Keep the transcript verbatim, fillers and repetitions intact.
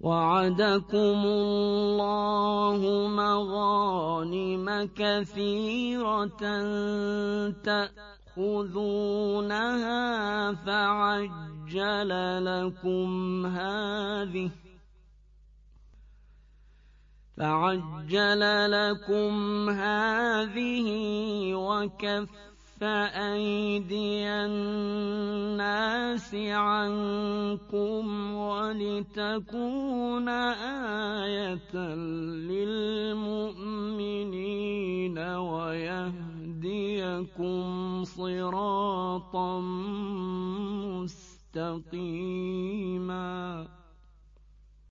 وعدكم الله مغانم كثيرة تأخذونها فعجل لكم هذه فعجل لكم هذه وكف أيدي الناس عنكم ولتكون آية للمؤمنين ويهديكم صراطا مستقيما.